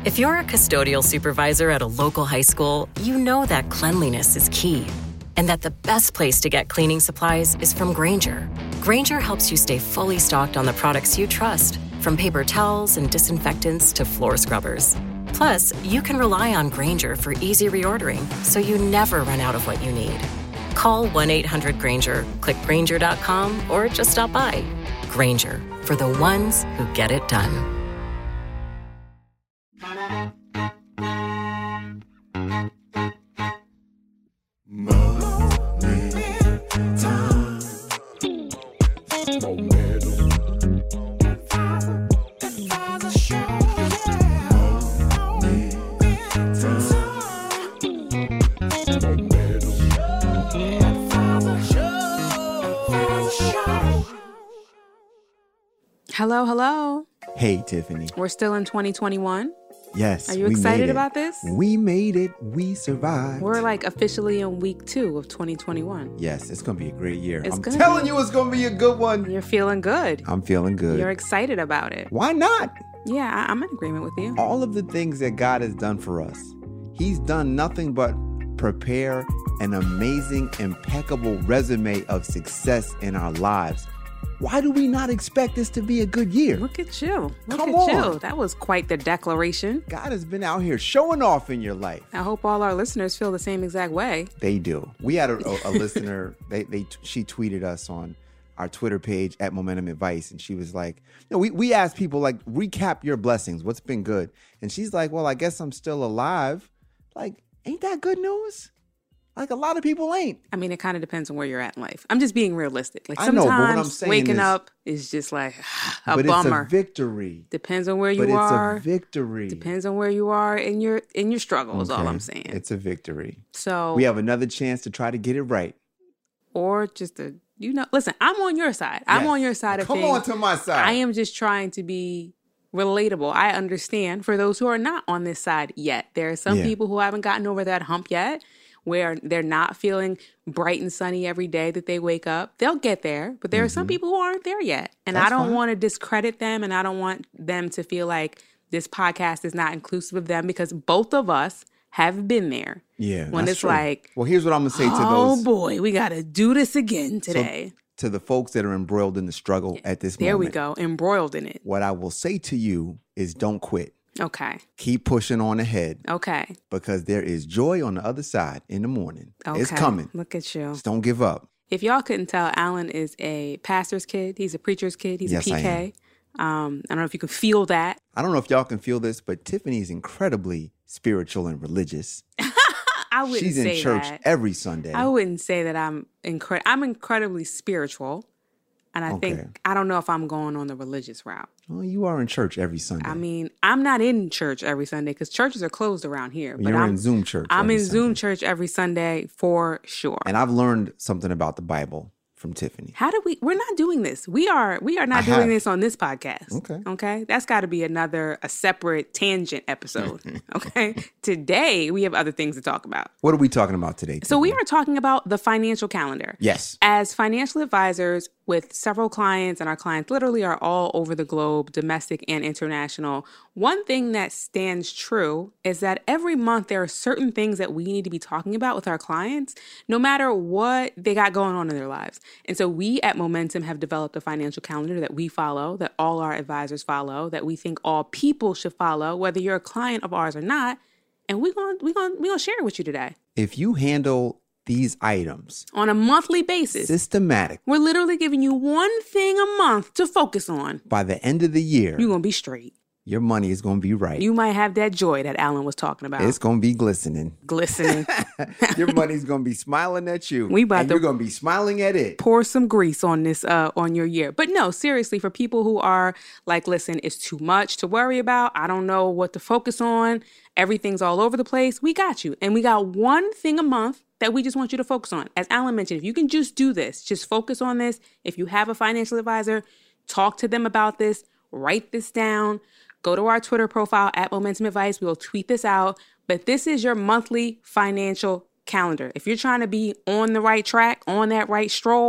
If you're a custodial supervisor at a local high school, you know that cleanliness is key and that the best place to get cleaning supplies is from Grainger. Grainger helps you stay fully stocked on the products you trust, from paper towels and disinfectants to floor scrubbers. Plus, you can rely on Grainger for easy reordering, so you never run out of what you need. Call 1-800-GRAINGER, click Grainger.com, or just stop by. Grainger, for the ones who get it done. Hello, hello. Hey, Tiffany. We're still in 2021. Yes. Are you excited about this? We made it. We survived. We're like officially in week 2 of 2021. Yes, it's going to be a great year. It's I'm telling you it's going to be a good one. You're feeling good. I'm feeling good. You're excited about it. Why not? Yeah, I'm in agreement with you. All of the things that God has done for us, He's done nothing but prepare an amazing, impeccable resume of success in our lives. Why do we not expect this to be a good year? Look at you. Come on. You. That was quite the declaration. God has been out here showing off in your life. I hope all our listeners feel the same exact way. They do. We had a listener, she tweeted us on our Twitter page at Momentum Advice, and she was like, we asked people, like, recap your blessings. What's been good? And she's like, well, I guess I'm still alive. Like, ain't that good news? Like, a lot of people ain't. I mean, it kind of depends on where you're at in life. I'm just being realistic. Like, I know, sometimes but what I'm saying waking is, up is just like a but bummer. It's a victory. Depends on where you but are. It's a victory. Depends on where you are in your struggle is all I'm saying. It's a victory. So we have another chance to try to get it right. Or just listen, I'm on your side. Yes. I'm on your side of things. Come on to my side. I am just trying to be relatable. I understand for those who are not on this side yet. There are some people who haven't gotten over that hump yet, where they're not feeling bright and sunny every day that they wake up. They'll get there, but there are some people who aren't there yet. And I don't want to discredit them, and I don't want them to feel like this podcast is not inclusive of them, because both of us have been there. Yeah, when it's true. Like, well, here's what I'm going to say to those. Oh boy, we got to do this again today. So, to the folks that are embroiled in the struggle at this moment. There we go, embroiled in it. What I will say to you is don't quit. Okay. Keep pushing on ahead. Okay. Because there is joy on the other side in the morning. Okay. It's coming. Look at you. Just don't give up. If y'all couldn't tell, Alan is a pastor's kid. He's a preacher's kid. He's a PK. I don't know if you can feel that. I don't know if y'all can feel this, but Tiffany is incredibly spiritual and religious. I wouldn't say that. She's in church every Sunday. I wouldn't say that I'm incredibly spiritual. And I think, I don't know if I'm going on the religious route. Well, you are in church every Sunday. I mean, I'm not in church every Sunday because churches are closed around here. But you're in Zoom church. I'm in Zoom church every Sunday for sure. And I've learned something about the Bible from Tiffany. We're not doing this. We are not doing this on this podcast. Okay. That's got to be a separate tangent episode. Okay. Today, we have other things to talk about. What are we talking about today, Tiffany? So we are talking about the financial calendar. Yes. As financial advisors with several clients, and our clients literally are all over the globe, domestic and international, one thing that stands true is that every month there are certain things that we need to be talking about with our clients, no matter what they got going on in their lives. And so we at Momentum have developed a financial calendar that we follow, that all our advisors follow, that we think all people should follow, whether you're a client of ours or not. And we're gonna share it with you today. If you handle these items on a monthly basis, systematic, we're literally giving you one thing a month to focus on. By the end of the year, you're gonna be straight. Your money is going to be right. You might have that joy that Alan was talking about. It's going to be glistening. Your money's going to be smiling at you. You're going to be smiling at it. Pour some grease on this, on your year. But no, seriously, for people who are like, listen, it's too much to worry about. I don't know what to focus on. Everything's all over the place. We got you. And we got one thing a month that we just want you to focus on. As Alan mentioned, if you can just do this, just focus on this. If you have a financial advisor, talk to them about this, write this down. Go to our Twitter profile at Momentum Advice. We'll tweet this out. But this is your monthly financial calendar. If you're trying to be on the right track, on that right stroll,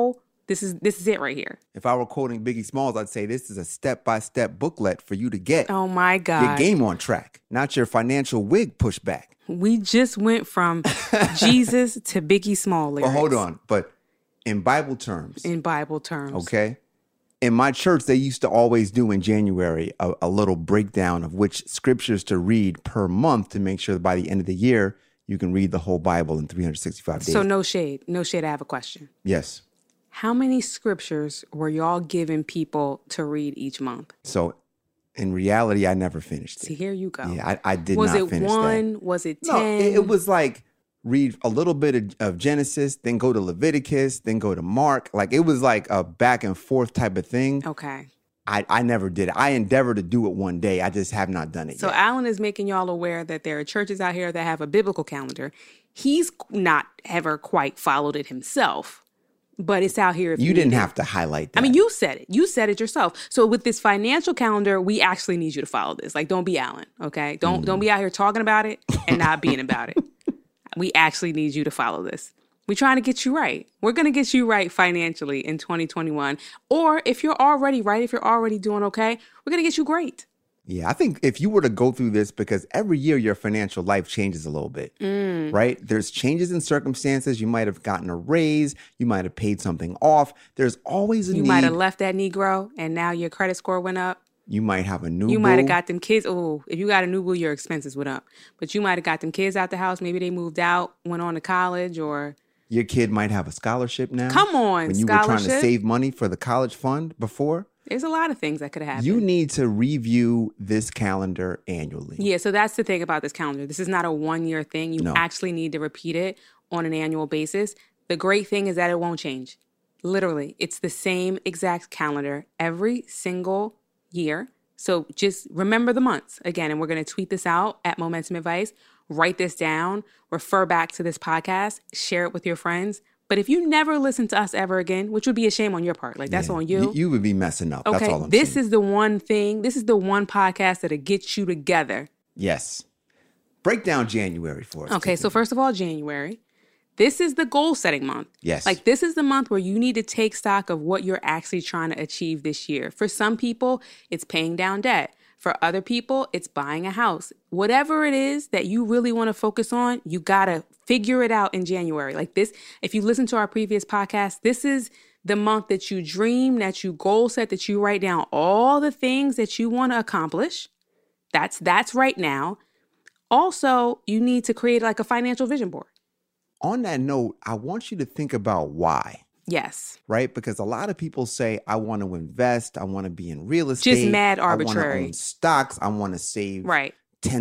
This is it right here. If I were quoting Biggie Smalls, I'd say this is a step-by-step booklet for you to get Oh my God. your game on track, not your financial wig pushback. We just went from Jesus to Biggie Small lyrics. But hold on. But in Bible terms. In Bible terms. Okay. In my church, they used to always do in January a little breakdown of which scriptures to read per month to make sure that by the end of the year, you can read the whole Bible in 365 days. So no shade. No shade. I have a question. Yes. How many scriptures were y'all giving people to read each month? So in reality, I never finished it. See, here you go. Yeah, I did Was not it finish one? that. Was it 10? No, it was like read a little bit of Genesis, then go to Leviticus, then go to Mark. Like it was like a back and forth type of thing. Okay. I never did it. I endeavored to do it one day. I just have not done it So yet. Alan is making y'all aware that there are churches out here that have a biblical calendar. He's not ever quite followed it himself, but it's out here. If You you didn't need it. have to highlight that. I mean, you said it. You said it yourself. So with this financial calendar, we actually need you to follow this. Like, don't be Alan, okay? Don't be out here talking about it and not being about it. We actually need you to follow this. We're trying to get you right. We're going to get you right financially in 2021. Or if you're already right, if you're already doing okay, we're going to get you great. Yeah, I think if you were to go through this, because every year your financial life changes a little bit, right? There's changes in circumstances. You might have gotten a raise. You might have paid something off. There's always a You need. might have left that Negro and now your credit score went up. You might have a new You boo. might have got them kids. Oh, if you got a new boo, your expenses went up. But you might have got them kids out the house. Maybe they moved out, went on to college, or Your kid might have a scholarship now. Come on, When you were trying to scholarship. save money for the college fund before. there's a lot of things that could have happened. You need to review this calendar annually. Yeah, so that's the thing about this calendar. This is not a one-year thing. You No. actually need to repeat it on an annual basis. The great thing is that it won't change. Literally, it's the same exact calendar every single year. So just remember the months again, and we're going to tweet this out at Momentum Advice. Write this down, refer back to this podcast, share it with your friends. But if you never listen to us ever again, which would be a shame on your part, like that's Yeah. on you. You would be messing up. That's all I'm This saying. is the one thing, this is the one podcast that'll get you together. Yes. Break down January for us. Okay, so first of all, January. This is the goal setting month. Yes. Like this is the month where you need to take stock of what you're actually trying to achieve this year. For some people, it's paying down debt. For other people, it's buying a house. Whatever it is that you really want to focus on, you got to figure it out in January. Like this, if you listen to our previous podcast, this is the month that you dream, that you goal set, that you write down all the things that you want to accomplish. That's right now. Also, you need to create like a financial vision board. On that note, I want you to think about why, Yes. right? Because a lot of people say, I want to invest. I want to be in real estate. Just mad I want to arbitrary. own stocks. I want to save Right.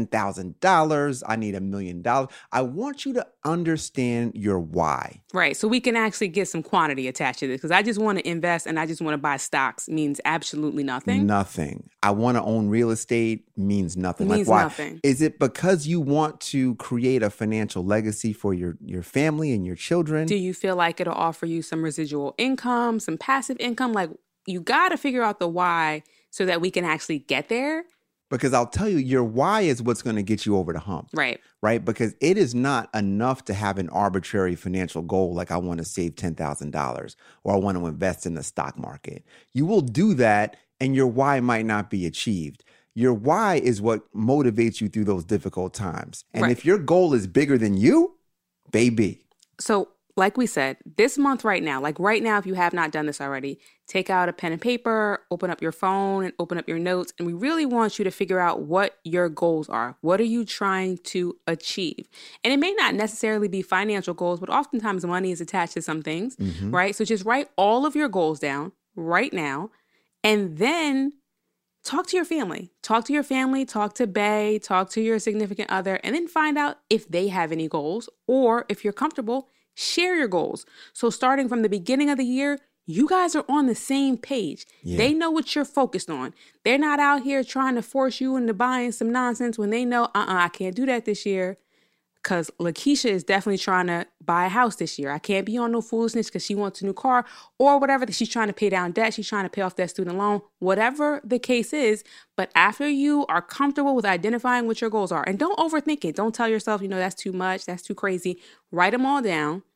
$10,000. I need $1 million. I want you to understand your why. Right. So we can actually get some quantity attached to this because I just want to invest and I just want to buy stocks means absolutely nothing. Nothing. I want to own real estate means nothing. Means like why? nothing. Is it because you want to create a financial legacy for your family and your children? Do you feel like it'll offer you some residual income, some passive income? Like you got to figure out the why so that we can actually get there. Because I'll tell you, your why is what's going to get you over the hump. Right. Right? Because it is not enough to have an arbitrary financial goal like I want to save $10,000 or I want to invest in the stock market. You will do that and your why might not be achieved. Your why is what motivates you through those difficult times. And Right. if your goal is bigger than you, baby. So like we said, this month right now, if you have not done this already, take out a pen and paper, open up your phone and open up your notes. And we really want you to figure out what your goals are. What are you trying to achieve? And it may not necessarily be financial goals, but oftentimes money is attached to some things, right? So just write all of your goals down right now and then talk to your family. Talk to your family, talk to Bae, talk to your significant other, and then find out if they have any goals or if you're comfortable, share your goals. So starting from the beginning of the year, you guys are on the same page. Yeah. They know what you're focused on. They're not out here trying to force you into buying some nonsense when they know, I can't do that this year. Because Lakeisha is definitely trying to buy a house this year. I can't be on no foolishness because she wants a new car or whatever. She's trying to pay down debt. She's trying to pay off that student loan, whatever the case is. But after you are comfortable with identifying what your goals are, and don't overthink it. Don't tell yourself, that's too much. That's too crazy. Write them all down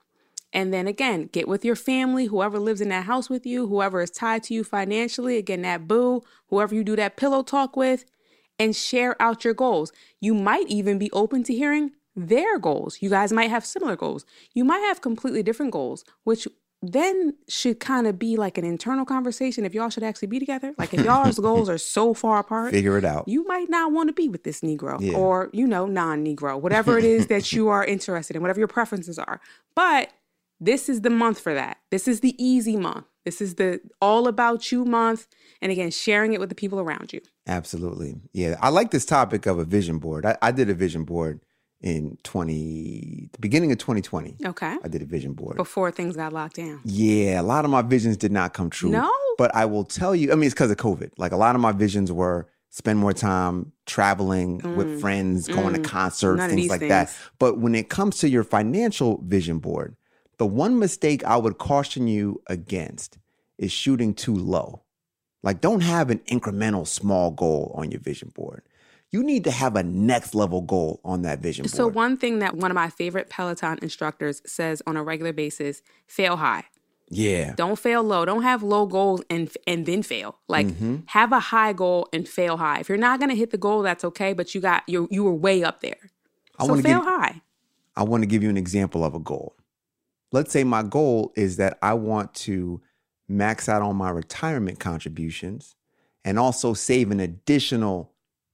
And then again, get with your family, whoever lives in that house with you, whoever is tied to you financially, again, that boo, whoever you do that pillow talk with, and share out your goals. You might even be open to hearing their goals. You guys might have similar goals. You might have completely different goals, which then should kind of be like an internal conversation if y'all should actually be together. Like if y'all's goals are so far apart, figure it out. You might not want to be with this Negro or, non-Negro, whatever it is that you are interested in, whatever your preferences are. But this is the month for that. This is the easy month. This is the all about you month. And again, sharing it with the people around you. Absolutely. Yeah. I like this topic of a vision board. I did a vision board in the beginning of 2020. Okay. I did a vision board. Before things got locked down. Yeah. A lot of my visions did not come true. No. But I will tell you, it's because of COVID. Like a lot of my visions were spend more time traveling with friends, going to concerts, things like that. But when it comes to your financial vision board, the one mistake I would caution you against is shooting too low. Like, don't have an incremental small goal on your vision board. You need to have a next level goal on that vision board. So one thing that one of my favorite Peloton instructors says on a regular basis, fail high. Yeah. Don't fail low. Don't have low goals and then fail. Like have a high goal and fail high. If you're not going to hit the goal, that's okay. But you were way up there. So fail high. I want to give you an example of a goal. Let's say my goal is that I want to max out on my retirement contributions and also save an additional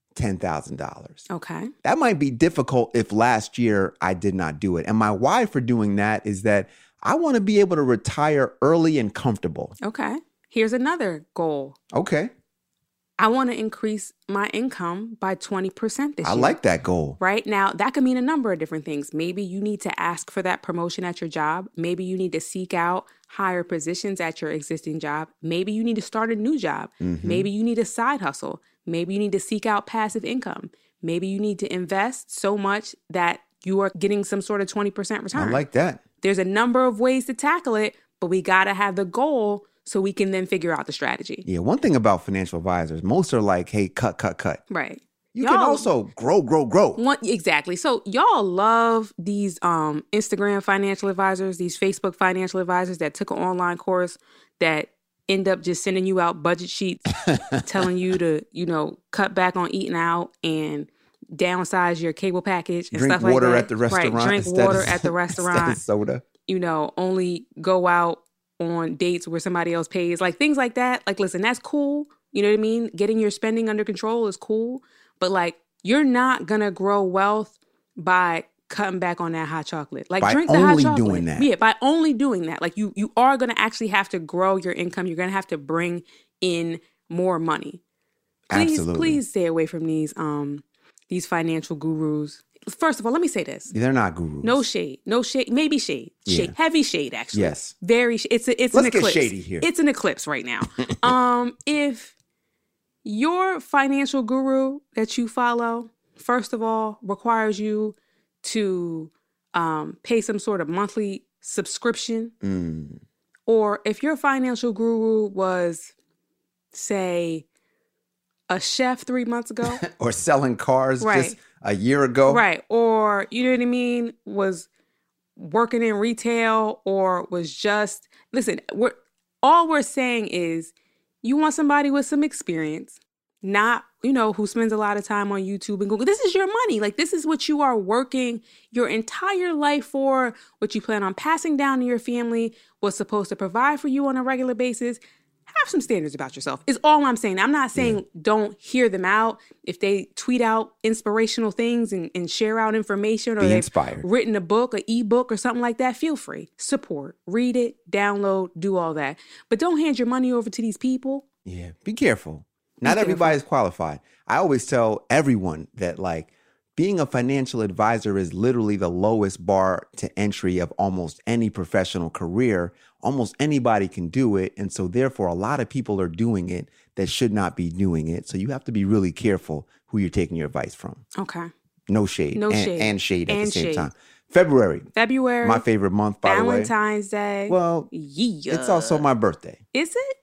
$10,000. Okay. That might be difficult if last year I did not do it. And my why for doing that is that I want to be able to retire early and comfortable. Okay. Here's another goal. Okay. I want to increase my income by 20% this year. I like that goal. Right? Now, that could mean a number of different things. Maybe you need to ask for that promotion at your job. Maybe you need to seek out higher positions at your existing job. Maybe you need to start a new job. Maybe you need a side hustle. Maybe you need to seek out passive income. Maybe you need to invest so much that you are getting some sort of 20% return. I like that. There's a number of ways to tackle it, but we got to have the goal so we can then figure out the strategy. Yeah, one thing about financial advisors, most are like, hey, cut. Right. You can also grow. Exactly. So y'all love these Instagram financial advisors, these Facebook financial advisors that took an online course that end up just sending you out budget sheets, telling you to, cut back on eating out and downsize your cable package and drink stuff like that. Water at the restaurant. Right. Drink water at the restaurant. Instead of soda. Only go out on dates where somebody else pays, like things like that. Like, listen, that's cool. You know what I mean? Getting your spending under control is cool. But like, you're not going to grow wealth by cutting back on that hot chocolate. Like, by drink the hot chocolate. By only doing that. Yeah, by only doing that. Like, you are going to actually have to grow your income. You're going to have to bring in more money. Please stay away from these financial gurus. First of all, let me say this. They're not gurus. No shade. Maybe shade. Yeah. Heavy shade, actually. Yes. Very. It's an eclipse. Let's get shady here. It's an eclipse right now. If your financial guru that you follow, first of all, requires you to pay some sort of monthly subscription, or if your financial guru was, say, a chef 3 months ago, or selling cars right. just a year ago, right? Or you know what I mean, was working in retail, or was just listen. All we're saying is you want somebody with some experience, not who spends a lot of time on YouTube and Google. This is your money. Like, this is what you are working your entire life for. What you plan on passing down to your family. What's supposed to provide for you on a regular basis. Have some standards about yourself is all I'm saying. I'm not saying don't hear them out. If they tweet out inspirational things and share out information, or they've written a book, an ebook or something like that, feel free. Support, read it, download, do all that. But don't hand your money over to these people. Yeah, be careful. Not everybody's qualified. I always tell everyone that being a financial advisor is literally the lowest bar to entry of almost any professional career. Almost anybody can do it. And so therefore, a lot of people are doing it that should not be doing it. So you have to be really careful who you're taking your advice from. Okay. No shade. And shade at the same time. February. My favorite month, by the way. Valentine's Day. Well, it's also my birthday. Is it?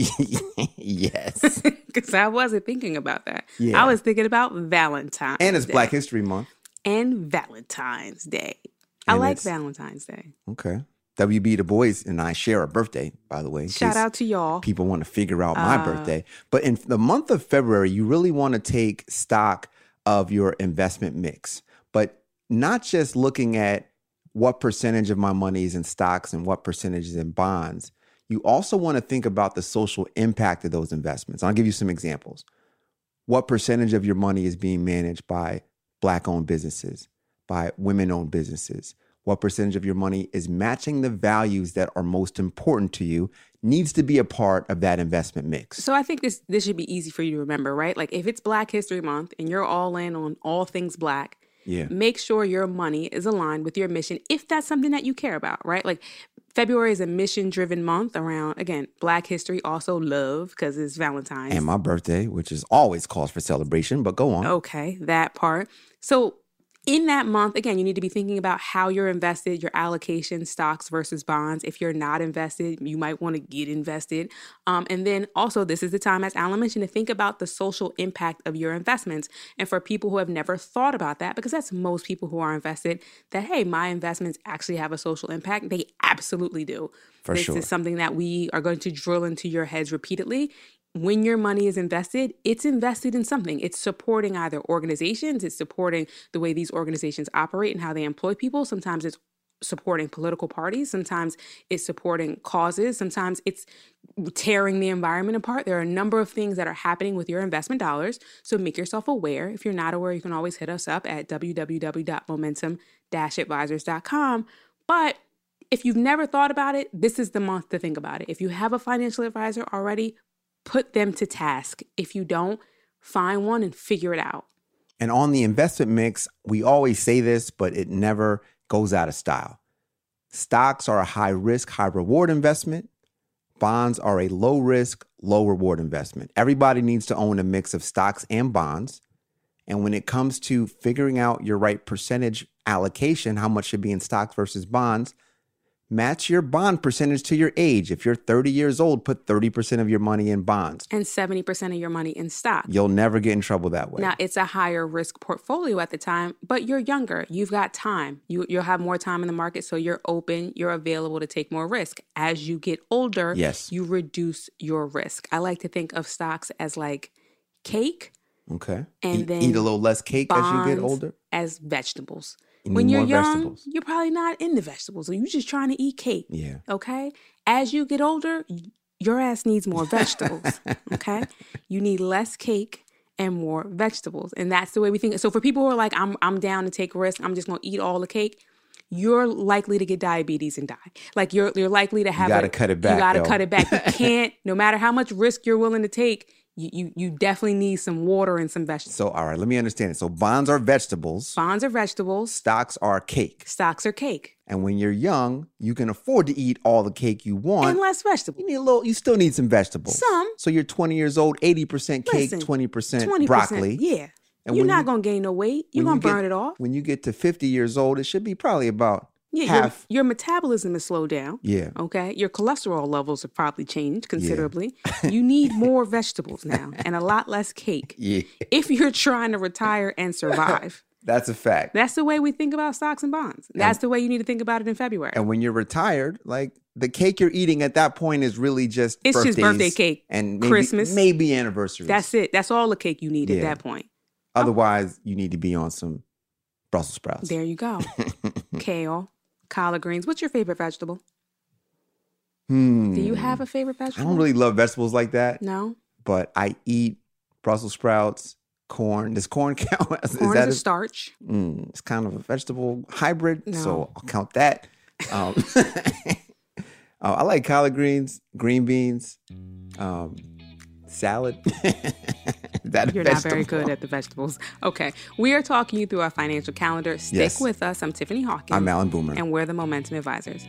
Yes. Because I wasn't thinking about that. Yeah. I was thinking about Valentine's And it's Day. Black History Month. And Valentine's Day. I like Valentine's Day. Okay. WB Du Bois and I share a birthday, by the way. Shout out to y'all. People want to figure out my birthday. But in the month of February, you really want to take stock of your investment mix, but not just looking at what percentage of my money is in stocks and what percentage is in bonds. You also want to think about the social impact of those investments. I'll give you some examples. What percentage of your money is being managed by Black-owned businesses, by women-owned businesses? What percentage of your money is matching the values that are most important to you needs to be a part of that investment mix. So I think this should be easy for you to remember, right? Like if it's Black History Month and you're all in on all things Black, make sure your money is aligned with your mission if that's something that you care about, right? Like February is a mission-driven month around, again, Black history, also love because it's Valentine's. And my birthday, which is always cause for celebration, but go on. Okay, that part. So in that month, again, you need to be thinking about how you're invested, your allocation, stocks versus bonds. If you're not invested, you might want to get invested. And then also, this is the time, as Alan mentioned, to think about the social impact of your investments. And for people who have never thought about that, because that's most people who are invested, that, hey, my investments actually have a social impact. They absolutely do. This is something that we are going to drill into your heads repeatedly. When your money is invested, it's invested in something. It's supporting either organizations, it's supporting the way these organizations operate and how they employ people. Sometimes it's supporting political parties. Sometimes it's supporting causes. Sometimes it's tearing the environment apart. There are a number of things that are happening with your investment dollars. So make yourself aware. If you're not aware, you can always hit us up at www.momentum-advisors.com. But if you've never thought about it, this is the month to think about it. If you have a financial advisor already, put them to task. If you don't, find one and figure it out. And on the investment mix, we always say this, but it never goes out of style. Stocks are a high risk, high reward investment. Bonds are a low risk, low reward investment. Everybody needs to own a mix of stocks and bonds. And when it comes to figuring out your right percentage allocation, how much should be in stocks versus bonds, match your bond percentage to your age. If you're 30 years old, put 30% of your money in bonds. And 70% of your money in stock. You'll never get in trouble that way. Now, it's a higher risk portfolio at the time, but you're younger. You've got time. You'll have more time in the market, so you're open. You're available to take more risk. As you get older, you reduce your risk. I like to think of stocks as like cake. Okay. And then eat a little less cake as you get older? As vegetables. When you're young, you're probably not into vegetables. So you're just trying to eat cake. Yeah. Okay? As you get older, your ass needs more vegetables. Okay? You need less cake and more vegetables. And that's the way we think. So for people who are like, I'm down to take a risk, I'm just going to eat all the cake, you're likely to get diabetes and die. Like you're likely to have You got to cut it back. You got to cut it back. You can't, no matter how much risk you're willing to take, you definitely need some water and some vegetables. So, all right, let me understand it. So bonds are vegetables. Bonds are vegetables. Stocks are cake. Stocks are cake. And when you're young, you can afford to eat all the cake you want. And less vegetables. You still need some vegetables. Some. So you're 20 years old, 80% cake, 20% broccoli. Yeah. And you're not going to gain no weight. You're going to burn it off. When you get to 50 years old, it should be probably about Yeah, half. your metabolism is slowed down. Yeah. Okay. Your cholesterol levels have probably changed considerably. Yeah. You need more vegetables now and a lot less cake. Yeah. If you're trying to retire and survive. That's a fact. That's the way we think about stocks and bonds. That's the way you need to think about it in February. And when you're retired, like the cake you're eating at that point is really just it's birthdays just birthday cake and maybe, Christmas, maybe anniversaries. That's it. That's all the cake you need at that point. Otherwise, you need to be on some Brussels sprouts. There you go. Kale, collard greens. What's your favorite vegetable? Do you have a favorite vegetable? I don't really love vegetables like that. No. But I eat Brussels sprouts, corn. Does corn count? Corn is a starch. It's kind of a vegetable hybrid, no. So I'll count that. I like collard greens, green beans, salad. You're not very good at the vegetables. Okay. We are talking you through our financial calendar. Stick with us. I'm Tiffany Hawkins. I'm Alan Boomer. And we're the Momentum Advisors.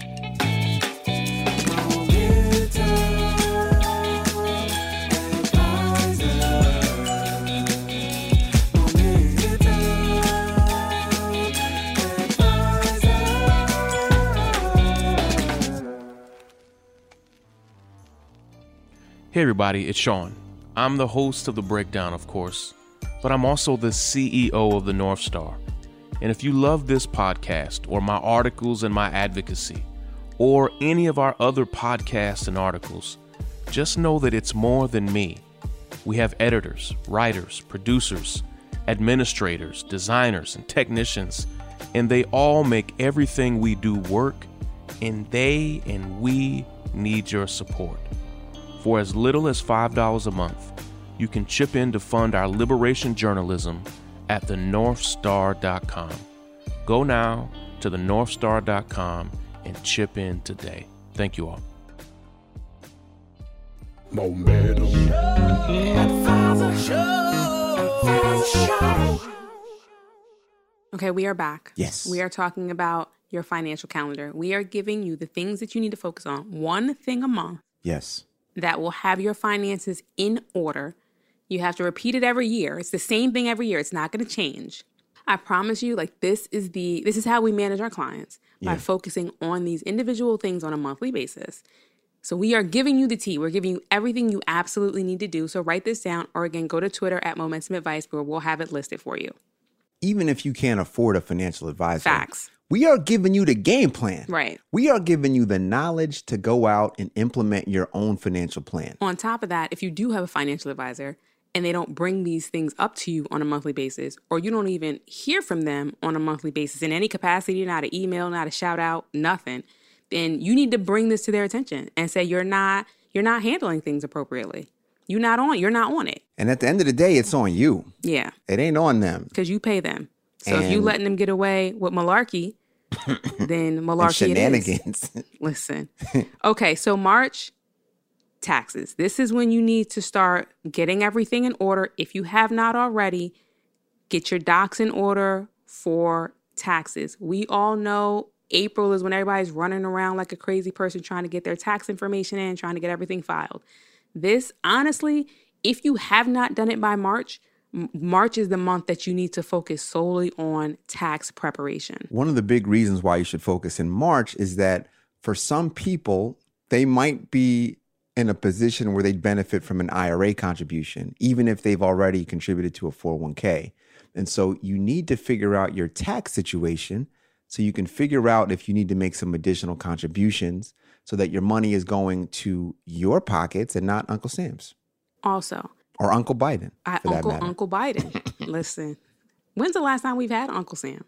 Hey everybody, it's Sean. I'm the host of The Breakdown, of course, but I'm also the CEO of the North Star. And if you love this podcast or my articles and my advocacy, or any of our other podcasts and articles, just know that it's more than me. We have editors, writers, producers, administrators, designers, and technicians, and they all make everything we do work, and they and we need your support. For as little as $5 a month, you can chip in to fund our liberation journalism at thenorthstar.com. Go now to thenorthstar.com and chip in today. Thank you all. Momentum. Okay, we are back. Yes. We are talking about your financial calendar. We are giving you the things that you need to focus on. One thing a month. Yes. That will have your finances in order. You have to repeat it every year. It's the same thing every year. It's not going to change. I promise you, like, this is how we manage our clients, by focusing on these individual things on a monthly basis. So we are giving you the tea. We're giving you everything you absolutely need to do. So write this down, or again, go to Twitter at Momentum Advice, where we'll have it listed for you. Even if you can't afford a financial advisor. Facts. We are giving you the game plan. Right. We are giving you the knowledge to go out and implement your own financial plan. On top of that, if you do have a financial advisor and they don't bring these things up to you on a monthly basis, or you don't even hear from them on a monthly basis in any capacity, not an email, not a shout out, nothing, then you need to bring this to their attention and say you're not handling things appropriately. You're not on it. And at the end of the day, it's on you. Yeah. It ain't on them. Because you pay them. So if you letting them get away with malarkey, then malarkey shenanigans. It is. Listen. Okay, so March, taxes. This is when you need to start getting everything in order. If you have not already, get your docs in order for taxes. We all know April is when everybody's running around like a crazy person trying to get their tax information in, trying to get everything filed. This, honestly, if you have not done it by March is the month that you need to focus solely on tax preparation. One of the big reasons why you should focus in March is that for some people, they might be in a position where they'd benefit from an IRA contribution, even if they've already contributed to a 401k. And so you need to figure out your tax situation so you can figure out if you need to make some additional contributions so that your money is going to your pockets and not Uncle Sam's. Also. Or Uncle Biden, for that matter. Uncle Biden. Listen, when's the last time we've had Uncle Sam?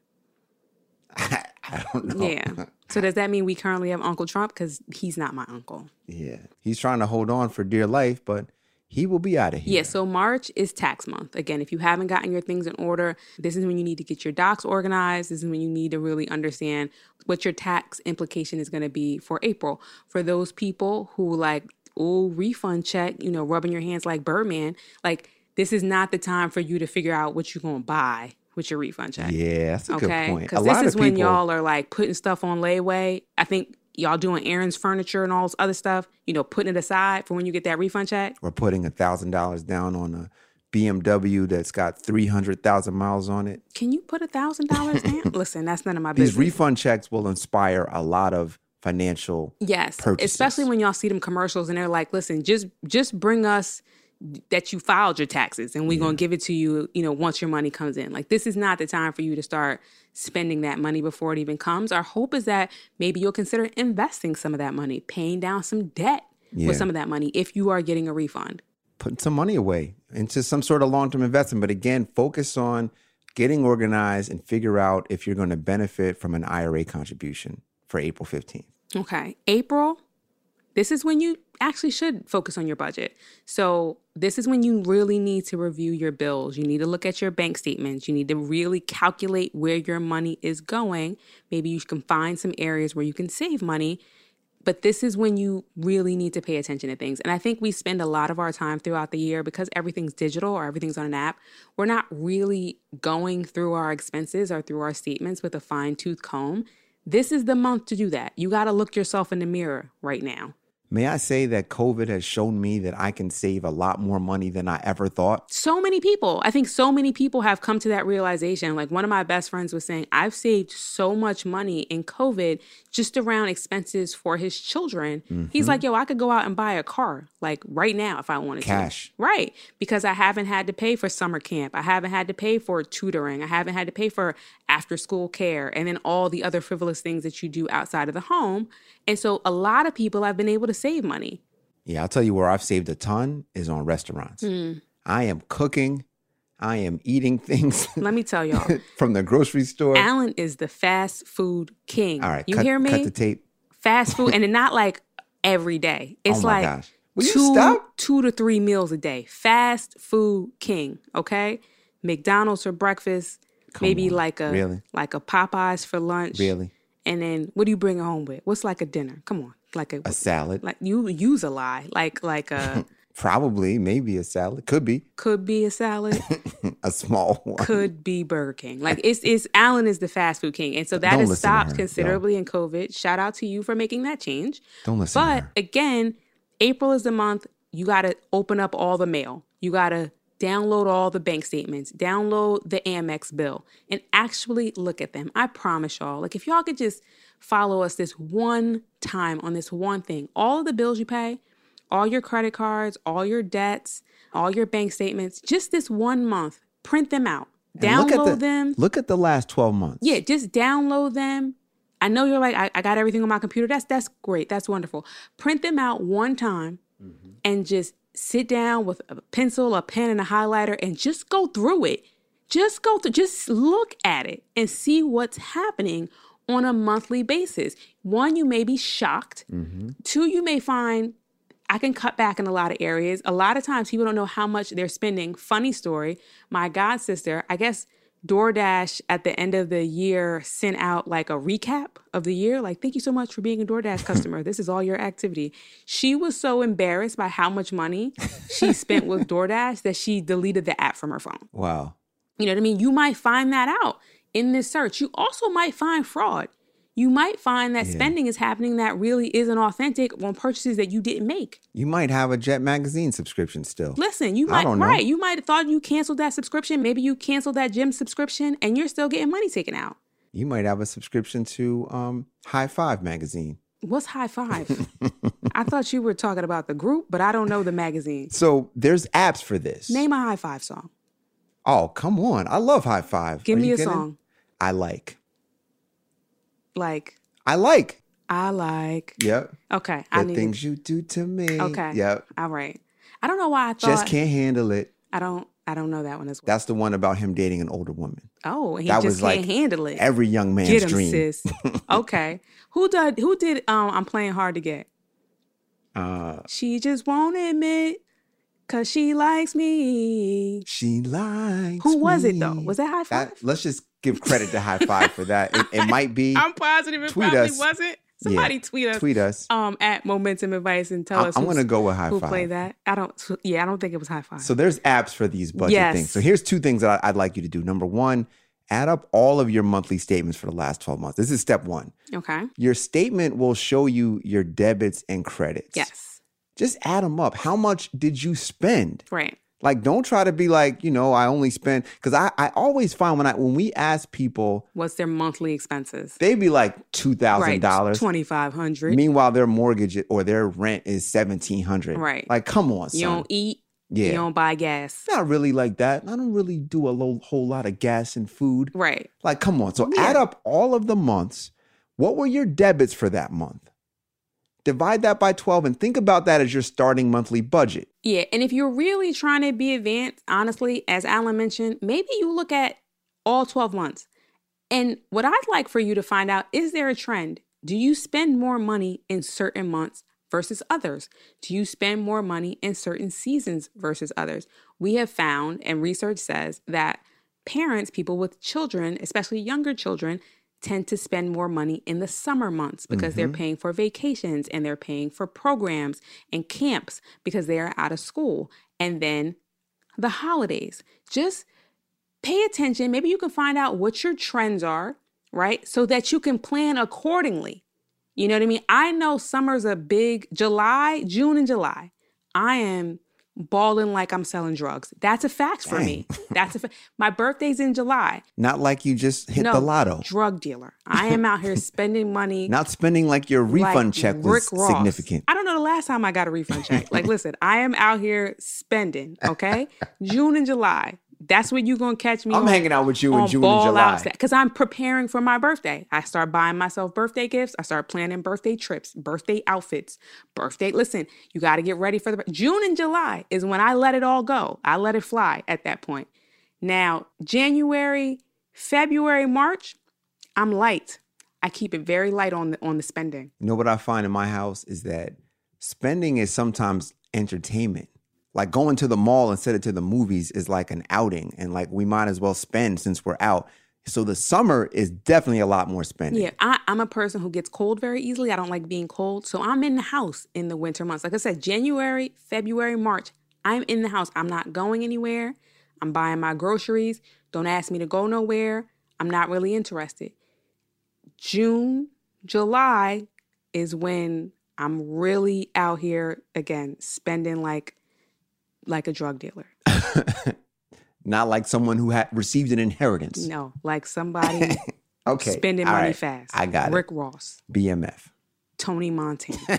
I don't know. Yeah. So does that mean we currently have Uncle Trump? Because he's not my uncle. Yeah. He's trying to hold on for dear life, but he will be out of here. Yeah, so March is tax month. Again, if you haven't gotten your things in order, this is when you need to get your docs organized. This is when you need to really understand what your tax implication is going to be for April. For those people who refund check, rubbing your hands like Birdman, this is not the time for you to figure out what you're going to buy with your refund check. Yeah, that's a good point. Because this is when y'all are putting stuff on layaway. I think y'all doing Aaron's furniture and all this other stuff, putting it aside for when you get that refund check. Or putting $1,000 down on a BMW that's got 300,000 miles on it. Can you put $1,000 down? Listen, that's none of my business. These refund checks will inspire a lot of financial purchases. Especially when y'all see them commercials and they're like, listen, just bring us that you filed your taxes and we're going to give it to you, once your money comes in. This is not the time for you to start spending that money before it even comes. Our hope is that maybe you'll consider investing some of that money, paying down some debt with some of that money if you are getting a refund. Putting some money away into some sort of long-term investment. But again, focus on getting organized and figure out if you're going to benefit from an IRA contribution for April 15th. Okay. April, this is when you actually should focus on your budget. So this is when you really need to review your bills. You need to look at your bank statements. You need to really calculate where your money is going. Maybe you can find some areas where you can save money. But this is when you really need to pay attention to things. And I think we spend a lot of our time throughout the year because everything's digital or everything's on an app. We're not really going through our expenses or through our statements with a fine-tooth comb. This is the month to do that. You got to look yourself in the mirror right now. May I say that COVID has shown me that I can save a lot more money than I ever thought? So many people, I think so many people have come to that realization. Like one of my best friends was saying, I've saved so much money in COVID just around expenses for his children. He's like, yo, I could go out and buy a car like right now if I wanted Cash. to. Right. Because I haven't had to pay for summer camp. I haven't had to pay for tutoring. I haven't had to pay for after school care and then all the other frivolous things that you do outside of the home. And so a lot of people have been able to save money. Yeah, I'll tell you where I've saved a ton is on restaurants. I am cooking. I am eating things Let me tell y'all, from the grocery store. Alan is the fast food king. All right, you hear me? Cut the tape. Fast food, and not like every day. It's Oh my like gosh. Will you stop? 2 to 3 meals a day. Fast food king, okay? McDonald's for breakfast, maybe on. like a Really? like a Popeyes for lunch. Really? And then what do you bring it home with? What's like a dinner? Come on. Like A salad. like you use a lie. Like a Probably, maybe a salad. Could be. could be a salad, A small one. could be Burger King. Like it's Alan is the fast food king. And so that Don't has listen to stopped her, considerably in COVID. Shout out to you for making that change. Don't listen to But her. again, April is the month you got to open up all the mail. You got to download all the bank statements, download the Amex bill, and actually look at them. I promise y'all, like if y'all could just follow us this one time on this one thing, all of the bills you pay, all your credit cards, all your debts, all your bank statements, just this one month, print them out, And download them. Look at the last 12 months. Yeah, just download them. I know you're like, I got everything on my computer. That's great. That's wonderful. Print them out one time and just sit down with a pencil, a pen, and a highlighter and just go through it. Just look at it and see what's happening on a monthly basis. One, you may be shocked. Two, you may find I can cut back in a lot of areas. A lot of times people don't know how much they're spending. Funny story, my god sister, I guess DoorDash at the end of the year sent out like a recap of the year. Like, thank you so much for being a DoorDash customer. This is all your activity. She was so embarrassed by how much money she spent with DoorDash that she deleted the app from her phone. Wow. You know what I mean? You might find that out in this search. You also might find fraud. You might find that spending is happening that really isn't authentic on purchases that you didn't make. You might have a Jet Magazine subscription still. Listen, you I might, don't know. right, you might have thought you canceled that subscription. Maybe you canceled that gym subscription and you're still getting money taken out. You might have a subscription to High Five magazine. What's High Five? I thought you were talking about the group, but I don't know the magazine. So there's apps for this. Name a High Five song. Oh, come on. I love High Five. Give Are me you a kidding? song. I like. Like, I like. I like. Yep. Okay. I The need things you do to me. Okay. Yep. All right. I don't know why I thought. Just can't handle it. I don't know that one as well. That's the one about him dating an older woman. Oh, and he That just was can't like handle it. Every young man's Get him, dream. sis. Okay. Who did I'm Playing Hard to Get? She just won't admit because she likes me. She likes Who was it me. though? Was that High Five? Let's just give credit to High Five for that. It might be. I'm positive it Tweet probably us. wasn't. Somebody Yeah. tweet us. Tweet us. At Momentum Advice and tell us I'm going to go with High who Five. played that. I don't think it was High Five. So there's apps for these budget Yes. things. So here's two things that I'd like you to do. Number one, add up all of your monthly statements for the last 12 months. This is step one. Okay. Your statement will show you your debits and credits. Yes. Just add them up. How much did you spend? Right. Like, don't try to be like, I only spend, because I always find when we ask people, What's their monthly expenses? they be like $2,000. Right. $2,500. Meanwhile, their mortgage or their rent is $1,700. Right. Like, come on, son. You don't eat. Yeah. You don't buy gas. Not really like that. I don't really do a whole lot of gas and food. Right. Like, come on. So Yeah. add up all of the months. What were your debits for that month? Divide that by 12 and think about that as your starting monthly budget. Yeah. And if you're really trying to be advanced, honestly, as Alan mentioned, maybe you look at all 12 months. And what I'd like for you to find out, is there a trend? Do you spend more money in certain months versus others? Do you spend more money in certain seasons versus others? We have found, and research says, that parents, people with children, especially younger children, tend to spend more money in the summer months because they're paying for vacations and they're paying for programs and camps because they are out of school. And then the holidays. Just pay attention. Maybe you can find out what your trends are, right? So that you can plan accordingly. You know what I mean? I know summer's a big June and July. I am balling like I'm selling drugs. That's a fact for me. That's a fact. My birthday's in July. Not like you just hit the lotto. Drug dealer. I am out here spending money. Not spending like your refund check was significant. I don't know the last time I got a refund check. Like, listen, I am out here spending, okay? June and July. That's when you're going to catch me. I'm hanging out with you in June and July. Because I'm preparing for my birthday. I start buying myself birthday gifts. I start planning birthday trips, birthday outfits, Listen, you got to get ready for June and July is when I let it all go. I let it fly at that point. Now, January, February, March, I'm light. I keep it very light on the spending. You know what I find in my house is that spending is sometimes entertainment. Like going to the mall instead of to the movies is like an outing. And like we might as well spend since we're out. So the summer is definitely a lot more spending. Yeah, I'm a person who gets cold very easily. I don't like being cold. So I'm in the house in the winter months. Like I said, January, February, March, I'm in the house. I'm not going anywhere. I'm buying my groceries. Don't ask me to go nowhere. I'm not really interested. June, July is when I'm really out here, again, spending like a drug dealer. Not like someone who had received an inheritance. No, like somebody okay. spending money fast. I got Rick Ross. BMF. Tony Montana.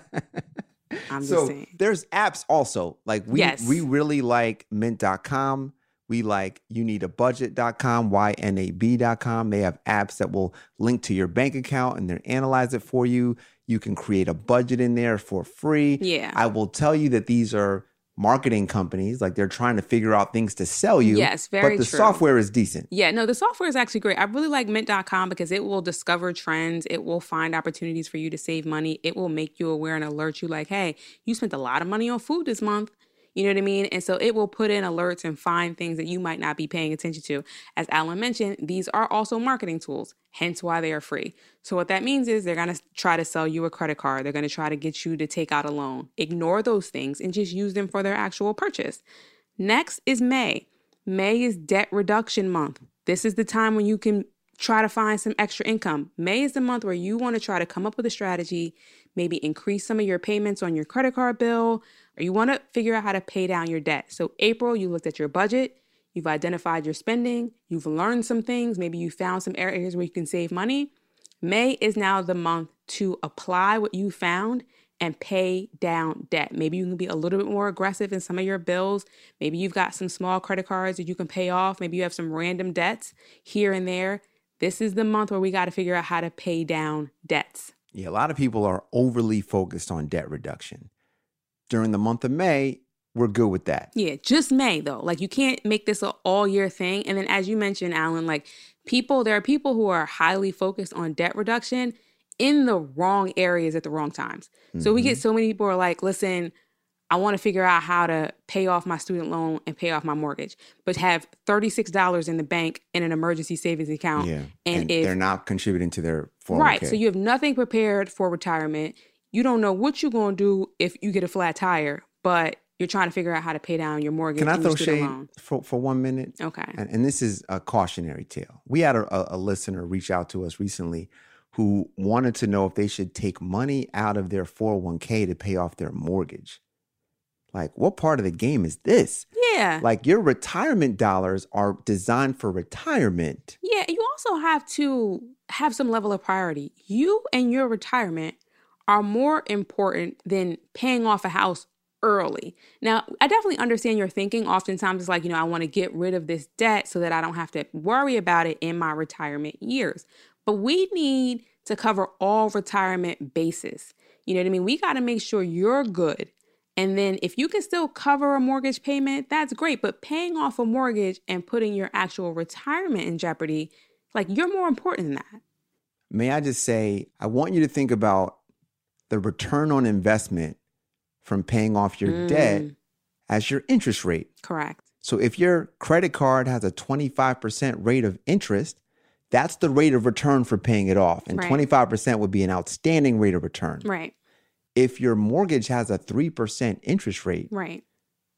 I'm just saying. There's apps also. Like we really like mint.com. We like youneedabudget.com, YNAB.com. They have apps that will link to your bank account and they'll analyze it for you. You can create a budget in there for free. Yeah. I will tell you that these are marketing companies, like they're trying to figure out things to sell you. Yes, very true. But the software is decent. Yeah, no, the software is actually great. I really like mint.com because it will discover trends. It will find opportunities for you to save money. It will make you aware and alert you like, hey, you spent a lot of money on food this month. You know what I mean? And so it will put in alerts and find things that you might not be paying attention to. As Alan mentioned, these are also marketing tools, hence why they are free. So what that means is they're going to try to sell you a credit card. They're going to try to get you to take out a loan. Ignore those things and just use them for their actual purchase. Next is May. May is debt reduction month. This is the time when you can try to find some extra income. May is the month where you want to try to come up with a strategy, maybe increase some of your payments on your credit card bill, or you want to figure out how to pay down your debt. So April, you looked at your budget, you've identified your spending, you've learned some things, maybe you found some areas where you can save money. May is now the month to apply what you found and pay down debt. Maybe you can be a little bit more aggressive in some of your bills. Maybe you've got some small credit cards that you can pay off. Maybe you have some random debts here and there. This is the month where we got to figure out how to pay down debts. Yeah, a lot of people are overly focused on debt reduction. During the month of May, we're good with that. Yeah, just May though. Like you can't make this an all year thing. And then as you mentioned, Alan, like there are people who are highly focused on debt reduction in the wrong areas at the wrong times. Mm-hmm. So we get so many people who are like, listen, I want to figure out how to pay off my student loan and pay off my mortgage, but have $36 in the bank in an emergency savings account. Yeah. And if they're not contributing to their 401k. Right. So you have nothing prepared for retirement. You don't know what you're going to do if you get a flat tire, but you're trying to figure out how to pay down your mortgage. Can I and throw your student shade loan. for 1 minute? Okay. And this is a cautionary tale. We had a listener reach out to us recently who wanted to know if they should take money out of their 401k to pay off their mortgage. Like, what part of the game is this? Yeah. Like, your retirement dollars are designed for retirement. Yeah, you also have to have some level of priority. You and your retirement are more important than paying off a house early. Now, I definitely understand your thinking. Oftentimes it's like, I want to get rid of this debt so that I don't have to worry about it in my retirement years. But we need to cover all retirement bases. You know what I mean? We got to make sure you're good. And then if you can still cover a mortgage payment, that's great. But paying off a mortgage and putting your actual retirement in jeopardy, like you're more important than that. May I just say, I want you to think about the return on investment from paying off your debt as your interest rate. Correct. So if your credit card has a 25% rate of interest, that's the rate of return for paying it off. And 25% would be an outstanding rate of return. Right. If your mortgage has a 3% interest rate, right,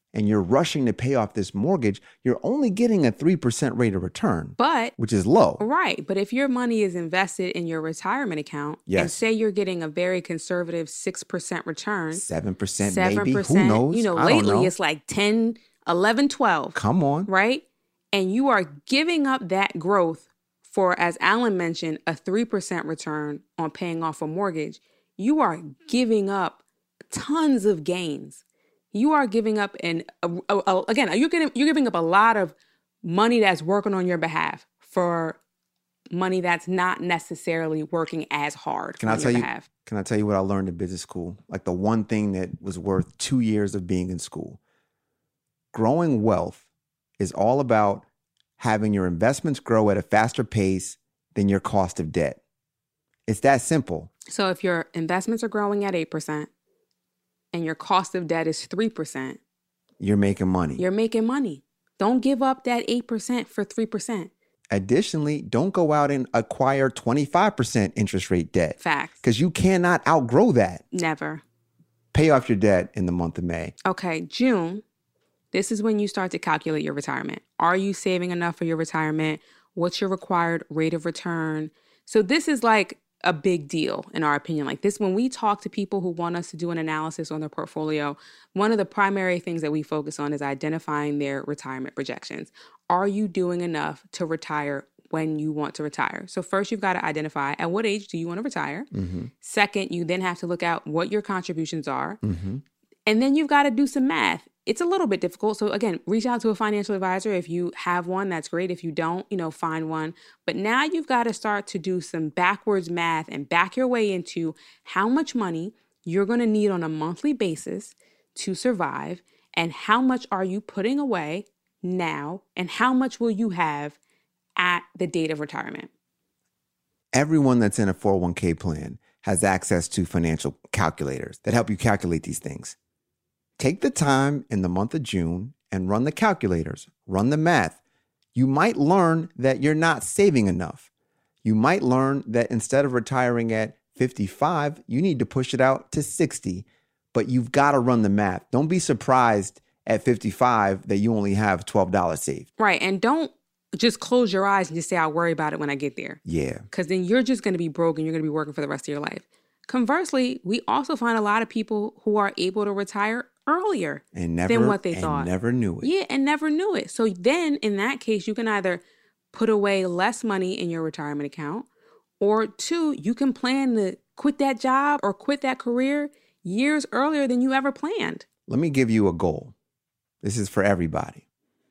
and you're rushing to pay off this mortgage, you're only getting a 3% rate of return, which is low. Right. But if your money is invested in your retirement account, and say you're getting a very conservative 6% return, 7% maybe, who knows? Lately it's like 10, 11, 12. Come on. Right? And you are giving up that growth for, as Alan mentioned, a 3% return on paying off a mortgage. You are giving up tons of gains. You are giving up, you're giving up a lot of money that's working on your behalf for money that's not necessarily working as hard. Can I tell you what I learned in business school? Like the one thing that was worth 2 years of being in school. Growing wealth is all about having your investments grow at a faster pace than your cost of debt. It's that simple. So if your investments are growing at 8%, and your cost of debt is 3%, you're making money. You're making money. Don't give up that 8% for 3%. Additionally, don't go out and acquire 25% interest rate debt. Facts. Because you cannot outgrow that. Never. Pay off your debt in the month of May. Okay, June, this is when you start to calculate your retirement. Are you saving enough for your retirement? What's your required rate of return? So this is like a big deal in our opinion. Like this, when we talk to people who want us to do an analysis on their portfolio, one of the primary things that we focus on is identifying their retirement projections. Are you doing enough to retire when you want to retire? So first, you've got to identify at what age do you want to retire? Mm-hmm. Second, you then have to look at what your contributions are. Mm-hmm. And then you've got to do some math. It's a little bit difficult. So again, reach out to a financial advisor. If you have one, that's great. If you don't, find one. But now you've got to start to do some backwards math and back your way into how much money you're going to need on a monthly basis to survive, and how much are you putting away now, and how much will you have at the date of retirement. Everyone that's in a 401k plan has access to financial calculators that help you calculate these things. Take the time in the month of June and run the calculators, run the math. You might learn that you're not saving enough. You might learn that instead of retiring at 55, you need to push it out to 60, but you've got to run the math. Don't be surprised at 55 that you only have $12 saved. Right. And don't just close your eyes and just say, I'll worry about it when I get there. Yeah. Because then you're just going to be broke and you're going to be working for the rest of your life. Conversely, we also find a lot of people who are able to retire earlier than what they thought. And never knew it. Yeah, and never knew it. So then in that case, you can either put away less money in your retirement account, or two, you can plan to quit that job or quit that career years earlier than you ever planned. Let me give you a goal. This is for everybody.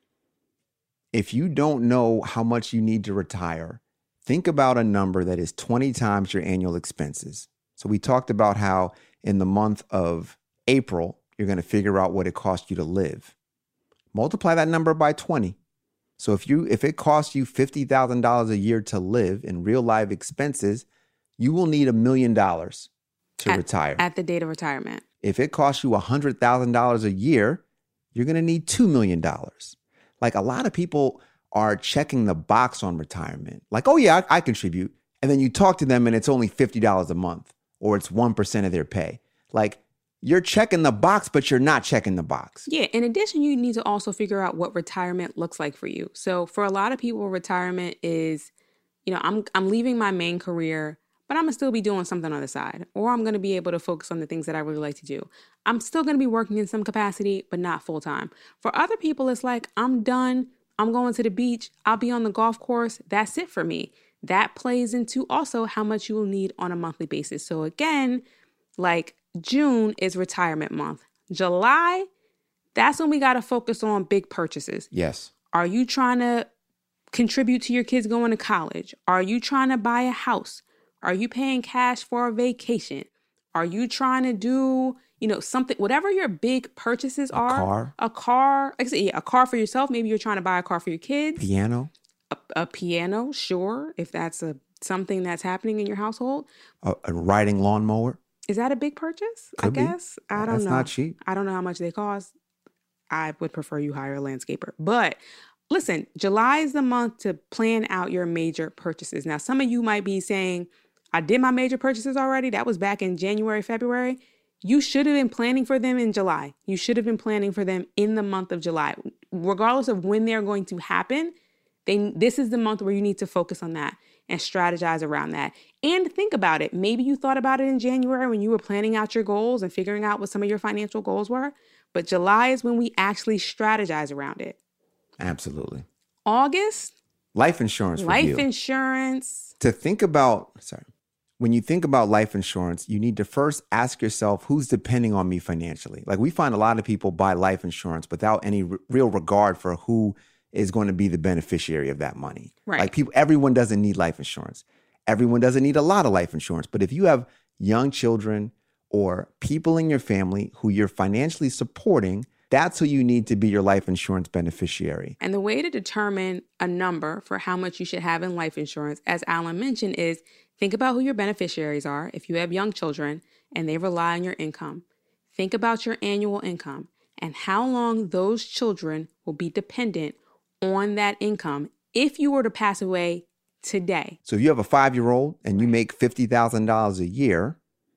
If you don't know how much you need to retire, think about a number that is 20 times your annual expenses. So we talked about how in the month of April, you're going to figure out what it costs you to live. Multiply that number by 20. So if it costs you $50,000 a year to live in real life expenses, you will need $1 million to retire. At the date of retirement. If it costs you $100,000 a year, you're going to need $2 million. Like a lot of people are checking the box on retirement. Like, oh yeah, I contribute. And then you talk to them and it's only $50 a month, or it's 1% of their pay. Like, you're checking the box, but you're not checking the box. Yeah. In addition, you need to also figure out what retirement looks like for you. So for a lot of people, retirement is, I'm leaving my main career, but I'm going to still be doing something on the side, or I'm going to be able to focus on the things that I really like to do. I'm still going to be working in some capacity, but not full time. For other people, it's like, I'm done. I'm going to the beach. I'll be on the golf course. That's it for me. That plays into also how much you will need on a monthly basis. So again, like June is retirement month. July, that's when we got to focus on big purchases. Yes. Are you trying to contribute to your kids going to college? Are you trying to buy a house? Are you paying cash for a vacation? Are you trying to do, something, whatever your big purchases are? A car, a car for yourself. Maybe you're trying to buy a car for your kids. Piano. A piano, sure, if that's something that's happening in your household. A riding lawnmower. Is that a big purchase? Could I guess. Be. I don't know. That's not cheap. I don't know how much they cost. I would prefer you hire a landscaper. But listen, July is the month to plan out your major purchases. Now, some of you might be saying, I did my major purchases already. That was back in January, February. You should have been planning for them in July. You should have been planning for them in the month of July. Regardless of when they're going to happen, this is the month where you need to focus on that and strategize around that. And think about it. Maybe you thought about it in January when you were planning out your goals and figuring out what some of your financial goals were. But July is when we actually strategize around it. Absolutely. August? Life insurance Life review. insurance. When you think about life insurance, you need to first ask yourself, who's depending on me financially? Like, we find a lot of people buy life insurance without any real regard for who is going to be the beneficiary of that money. Right. Like, everyone doesn't need life insurance. Everyone doesn't need a lot of life insurance. But if you have young children or people in your family who you're financially supporting, that's who you need to be your life insurance beneficiary. And the way to determine a number for how much you should have in life insurance, as Alan mentioned, is think about who your beneficiaries are. If you have young children and they rely on your income, think about your annual income and how long those children will be dependent on that income if you were to pass away today. So if you have a 5-year-old and you make $50,000 a year,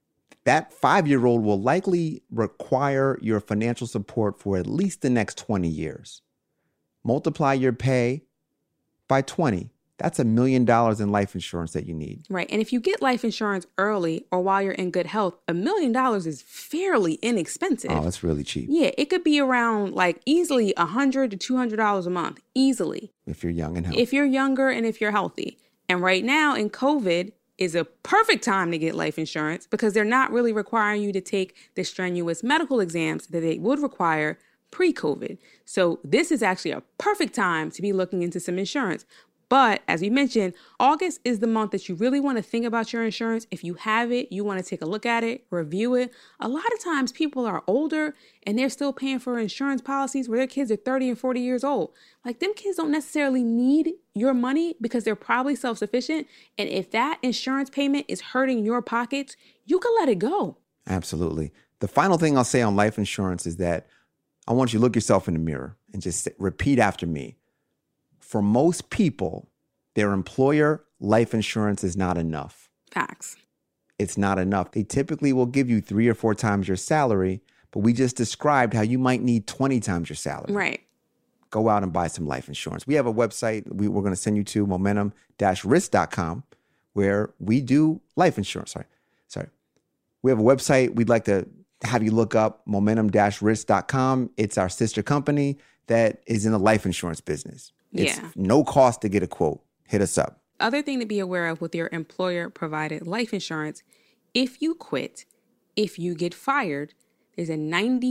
that 5-year-old will likely require your financial support for at least the next 20 years. Multiply your pay by 20. That's $1 million in life insurance that you need. Right. And if you get life insurance early or while you're in good health, $1 million is fairly inexpensive. Oh, that's really cheap. Yeah, it could be around like easily $100 to $200 a month, easily. If you're young and healthy. If you're younger and if you're healthy. And right now in COVID is a perfect time to get life insurance because they're not really requiring you to take the strenuous medical exams that they would require pre-COVID. So this is actually a perfect time to be looking into some insurance. But as we mentioned, August is the month that you really want to think about your insurance. If you have it, you want to take a look at it, review it. A lot of times people are older and they're still paying for insurance policies where their kids are 30 and 40 years old. Like, them kids don't necessarily need your money because they're probably self-sufficient. And if that insurance payment is hurting your pockets, you can let it go. Absolutely. The final thing I'll say on life insurance is that I want you to look yourself in the mirror and just repeat after me. For most people, their employer life insurance is not enough. Facts. It's not enough. They typically will give you 3 or 4 times your salary, but we just described how you might need 20 times your salary. Right. Go out and buy some life insurance. We have a website we're going to send you to, momentum-risk.com, where we do life insurance. Sorry. We have a website we'd like to have you look up, momentum-risk.com. It's our sister company that is in the life insurance business. It's no cost to get a quote. Hit us up. Other thing to be aware of with your employer-provided life insurance, if you quit, if you get fired, there's a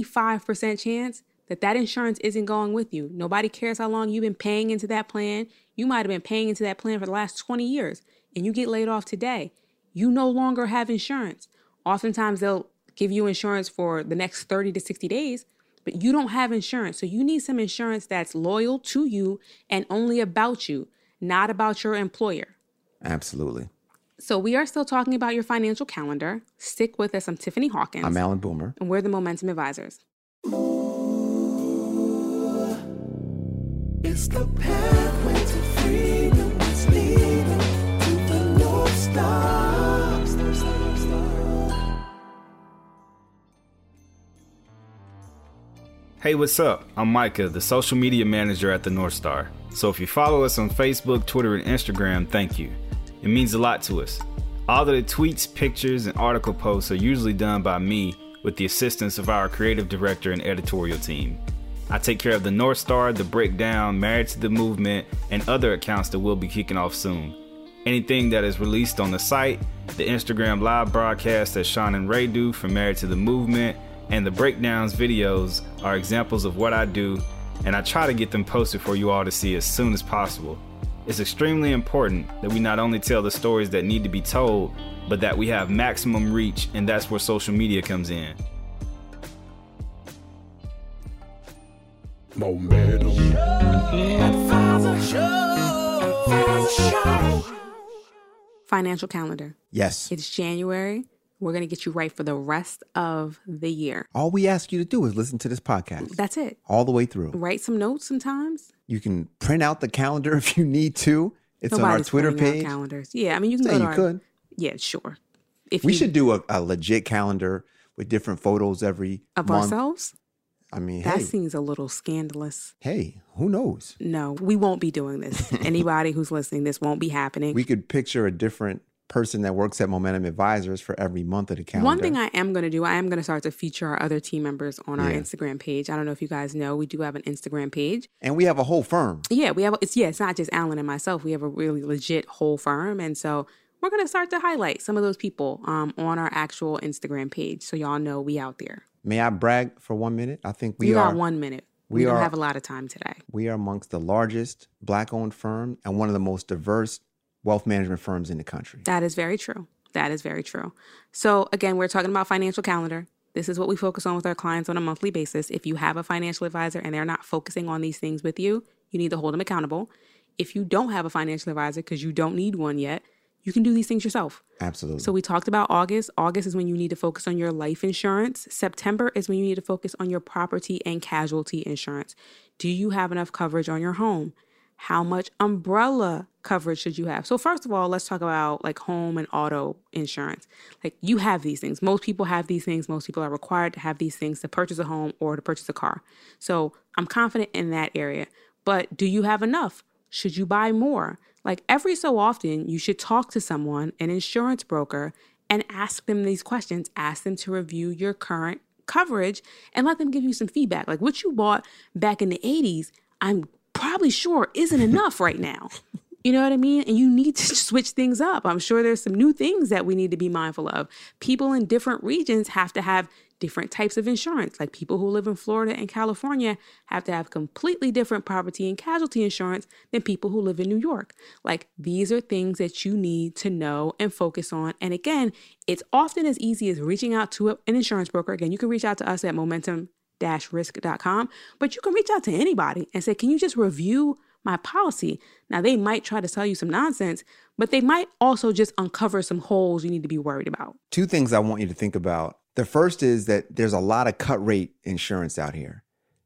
95% chance that insurance isn't going with you. Nobody cares how long you've been paying into that plan. You might have been paying into that plan for the last 20 years, and you get laid off today. You no longer have insurance. Oftentimes, they'll give you insurance for the next 30 to 60 days, but you don't have insurance. So you need some insurance that's loyal to you and only about you, not about your employer. Absolutely. So we are still talking about your financial calendar. Stick with us. I'm Tiffany Hawkins. I'm Alan Boomer. And we're the Momentum Advisors. It's the pathway to freedom. It's leading to the North Star. Hey, what's up? I'm Micah, the social media manager at the North Star. So if you follow us on Facebook, Twitter, and Instagram, thank you. It means a lot to us. All of the tweets, pictures, and article posts are usually done by me with the assistance of our creative director and editorial team. I take care of the North Star, The Breakdown, Married to the Movement, and other accounts that will be kicking off soon. Anything that is released on the site, the Instagram live broadcast that Sean and Ray do for Married to the Movement, and the Breakdowns videos are examples of what I do, and I try to get them posted for you all to see as soon as possible. It's extremely important that we not only tell the stories that need to be told, but that we have maximum reach, and that's where social media comes in. Momentum. Financial calendar. Yes. It's January. We're going to get you right for the rest of the year. All we ask you to do is listen to this podcast. That's it. All the way through. Write some notes sometimes. You can print out the calendar if you need to. It's on our Twitter page. Calendars. Yeah, I mean, you can go to could. Yeah, sure. We should do a legit calendar with different photos every Of month. ourselves? I mean, That hey, seems a little scandalous. who knows? No, we won't be doing this. Anybody who's listening, this won't be happening. We could picture a different person that works at Momentum Advisors for every month of the calendar. One thing I am going to do, I am going to start to feature our other team members on our Yeah. Instagram page. I don't know if you guys know, we do have an Instagram page. And we have a whole firm. Yeah, it's not just Alan and myself. We have a really legit whole firm. And so we're going to start to highlight some of those people on our actual Instagram page. So y'all know we out there. May I brag for 1 minute? I think we You are got 1 minute. we We don't are- have a lot of time today. we are amongst the largest Black-owned firm and one of the most diverse wealth management firms in the country. That is very true. That is very true. So again, we're talking about financial calendar. This is what we focus on with our clients on a monthly basis. If you have a financial advisor and they're not focusing on these things with you, you need to hold them accountable. If you don't have a financial advisor because you don't need one yet, you can do these things yourself. Absolutely. So we talked about August. August is when you need to focus on your life insurance. September is when you need to focus on your property and casualty insurance. Do you have enough coverage on your home? How much umbrella coverage should you have? So first of all, let's talk about like home and auto insurance. Like you have these things. Most people have these things. Most people are required to have these things to purchase a home or to purchase a car. So I'm confident in that area. But do you have enough? Should you buy more? Like every so often, you should talk to someone, an insurance broker, and ask them these questions. Ask them to review your current coverage and let them give you some feedback. Like what you bought back in the 80s, I'm probably sure isn't enough right now. You know what I mean? And you need to switch things up. I'm sure there's some new things that we need to be mindful of. People in different regions have to have different types of insurance. Like people who live in Florida and California have to have completely different property and casualty insurance than people who live in New York. Like these are things that you need to know and focus on. And again, it's often as easy as reaching out to an insurance broker. Again, you can reach out to us at momentum-risk.com, but you can reach out to anybody and say, can you just review my policy? Now, they might try to sell you some nonsense, but they might also just uncover some holes you need to be worried about. Two things I want you to think about. The first is that there's a lot of cut rate insurance out here.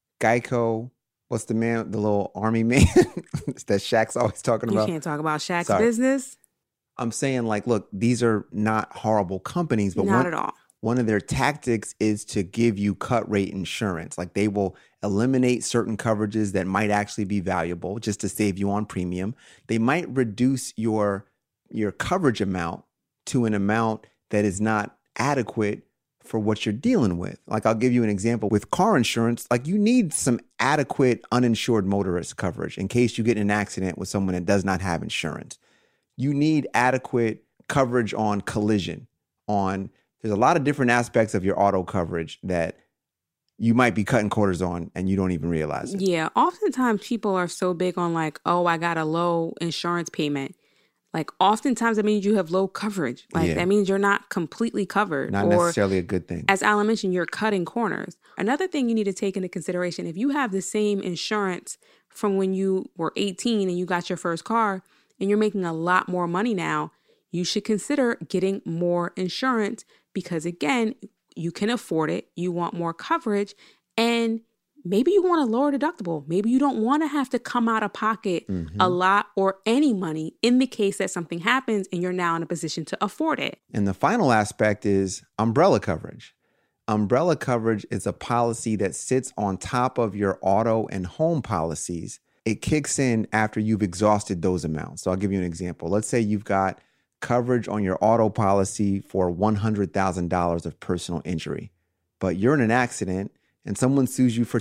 Geico, what's the man, the little army man that Shaq's always talking You about? can't talk about Shaq's Sorry. business. I'm saying like, look, these are not horrible companies, but Not at all. one of their tactics is to give you cut rate insurance. Like they will eliminate certain coverages that might actually be valuable just to save you on premium. They might reduce your coverage amount to an amount that is not adequate for what you're dealing with. Like I'll give you an example with car insurance. Like you need some adequate uninsured motorist coverage in case you get in an accident with someone that does not have insurance. You need adequate coverage on collision, there's a lot of different aspects of your auto coverage that you might be cutting quarters on and you don't even realize it. Yeah, oftentimes people are so big on like, oh, I got a low insurance payment. Like oftentimes that means you have low coverage. Like Yeah. that means you're not completely covered. Not or, necessarily a good thing. as Alan mentioned, you're cutting corners. Another thing you need to take into consideration, if you have the same insurance from when you were 18 and you got your first car and you're making a lot more money now, you should consider getting more insurance because again, you can afford it. You want more coverage and maybe you want a lower deductible. Maybe you don't want to have to come out of pocket a lot or any money in the case that something happens and you're now in a position to afford it. And the final aspect is umbrella coverage. Umbrella coverage is a policy that sits on top of your auto and home policies. It kicks in after you've exhausted those amounts. So I'll give you an example. Let's say you've got coverage on your auto policy for $100,000 of personal injury, but you're in an accident and someone sues you for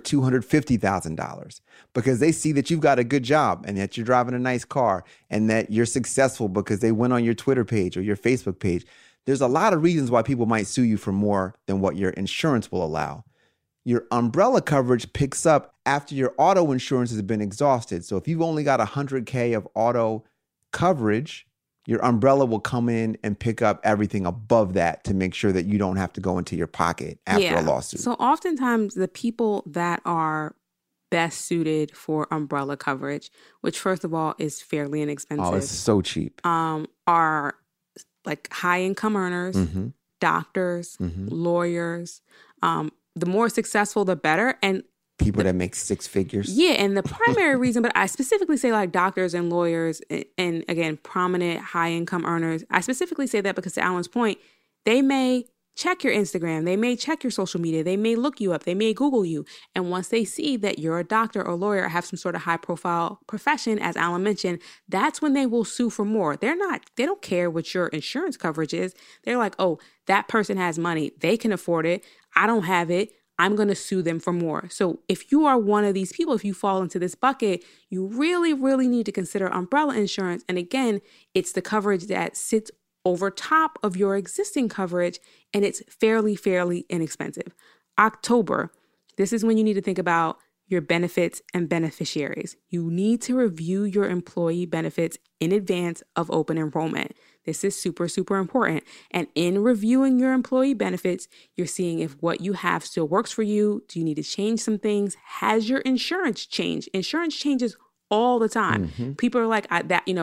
$250,000 because they see that you've got a good job and that you're driving a nice car and that you're successful because they went on your Twitter page or your Facebook page. There's a lot of reasons why people might sue you for more than what your insurance will allow. Your umbrella coverage picks up after your auto insurance has been exhausted. So if you've only got $100K of auto coverage, your umbrella will come in and pick up everything above that to make sure that you don't have to go into your pocket after a lawsuit. So oftentimes the people that are best suited for umbrella coverage, which first of all is fairly inexpensive, Oh, it's so cheap. are like high income earners, doctors, lawyers. The more successful, the better. And People that make six figures. yeah, and the primary reason, but I specifically say like doctors and lawyers and again, prominent high income earners. I specifically say that because to Alan's point, they may check your Instagram. They may check your social media. They may look you up. They may Google you. And once they see that you're a doctor or lawyer or have some sort of high profile profession, as Alan mentioned, that's when they will sue for more. They don't care what your insurance coverage is. They're like, oh, that person has money. They can afford it. I don't have it. I'm going to sue them for more. So if you are one of these people, if you fall into this bucket, you really, really need to consider umbrella insurance. And again, it's the coverage that sits over top of your existing coverage, and it's fairly inexpensive. October, this is when you need to think about your benefits and beneficiaries. You need to review your employee benefits in advance of open enrollment. This is super, super important. And in reviewing your employee benefits, you're seeing if what you have still works for you. Do you need to change some things? Has your insurance changed? Insurance changes all the time. People are like,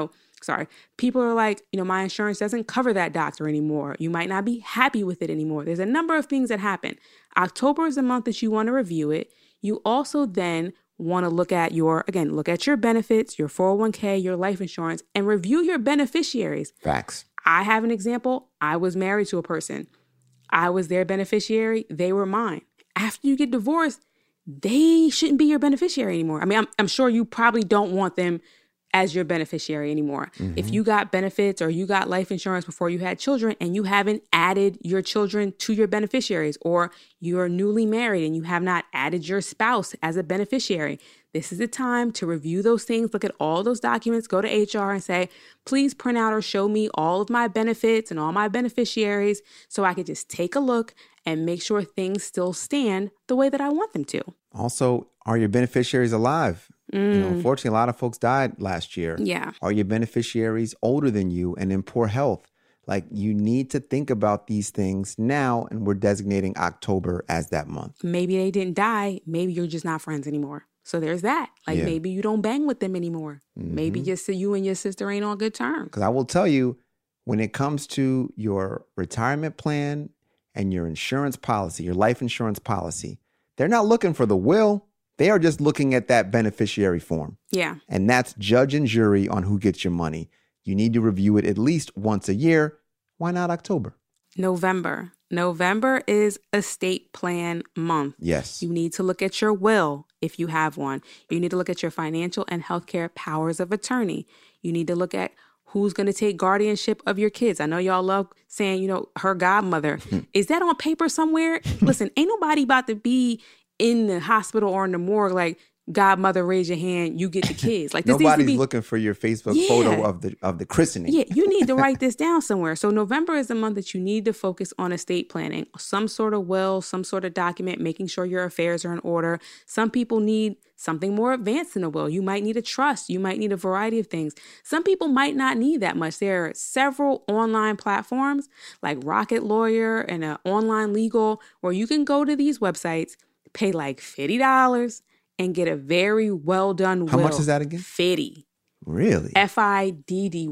people are like, my insurance doesn't cover that doctor anymore. You might not be happy with it anymore. There's a number of things that happen. October is the month that you want to review it. You also then want to look at your benefits, your 401k, your life insurance, and review your beneficiaries. Facts. I have an example. I was married to a person. I was their beneficiary. They were mine. After you get divorced, they shouldn't be your beneficiary anymore. I mean, I'm sure you probably don't want them as your beneficiary anymore. If you got benefits or you got life insurance before you had children and you haven't added your children to your beneficiaries, or you're newly married and you have not added your spouse as a beneficiary, this is the time to review those things, look at all those documents, go to HR and say, please print out or show me all of my benefits and all my beneficiaries so I can just take a look and make sure things still stand the way that I want them to. Also, are your beneficiaries alive? Unfortunately, a lot of folks died last year. Yeah. Are your beneficiaries older than you and in poor health? Like, you need to think about these things now, and we're designating October as that month. Maybe they didn't die. Maybe you're just not friends anymore. So there's that. Maybe you don't bang with them anymore. Maybe just so you and your sister ain't on good terms. Because I will tell you, when it comes to your retirement plan and your insurance policy, your life insurance policy, they're not looking for the will. They are just looking at that beneficiary form. Yeah. And that's judge and jury on who gets your money. You need to review it at least once a year. Why not October? November. November is estate plan month. Yes. You need to look at your will if you have one. You need to look at your financial and healthcare powers of attorney. You need to look at who's going to take guardianship of your kids. I know y'all love saying, her godmother. Is that on paper somewhere? Listen, ain't nobody about to be in the hospital or in the morgue like, godmother, raise your hand, you get the kids. Like, this nobody's looking for your Facebook photo of the christening. Yeah, you need to write this down somewhere. So November is the month that you need to focus on estate planning, some sort of will, some sort of document, making sure your affairs are in order. Some people need something more advanced than a will. You might need a trust. You might need a variety of things. Some people might not need that much. There are several online platforms like Rocket Lawyer and Online Legal where you can go to these websites, pay like $50 and get a very well done will. How much is that again? $50. Really? FIDDY.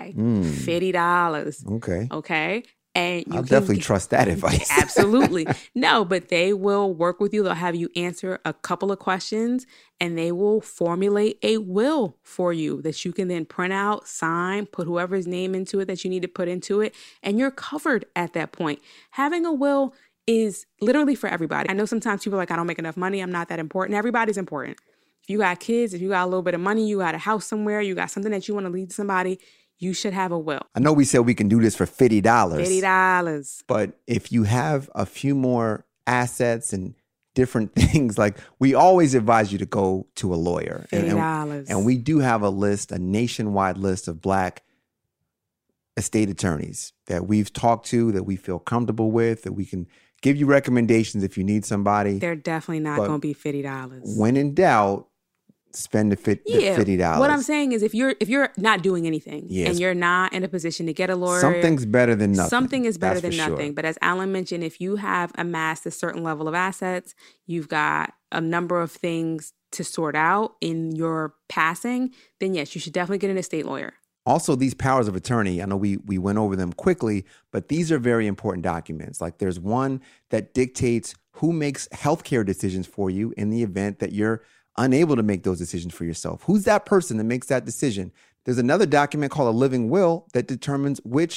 $50. Okay. Okay. And I'll definitely trust that advice. Absolutely. No, but they will work with you. They'll have you answer a couple of questions and they will formulate a will for you that you can then print out, sign, put whoever's name into it that you need to put into it. And you're covered at that point. Having a will is literally for everybody. I know sometimes people are like, I don't make enough money. I'm not that important. Everybody's important. If you got kids, if you got a little bit of money, you got a house somewhere, you got something that you want to leave to somebody, you should have a will. I know we said we can do this for $50. $50. But if you have a few more assets and different things, like, we always advise you to go to a lawyer. $50. And we do have a nationwide list of Black estate attorneys that we've talked to, that we feel comfortable with, that we can give you recommendations if you need somebody. They're definitely not going to be $50. When in doubt, spend the $50. What I'm saying is if you're not doing anything and you're not in a position to get a lawyer. Something's better than nothing. Something is better than nothing. Sure. But as Alan mentioned, if you have amassed a certain level of assets, you've got a number of things to sort out in your passing, then yes, you should definitely get an estate lawyer. Also, these powers of attorney, I know we went over them quickly, but these are very important documents. Like, there's one that dictates who makes healthcare decisions for you in the event that you're unable to make those decisions for yourself. Who's that person that makes that decision? There's another document called a living will that determines which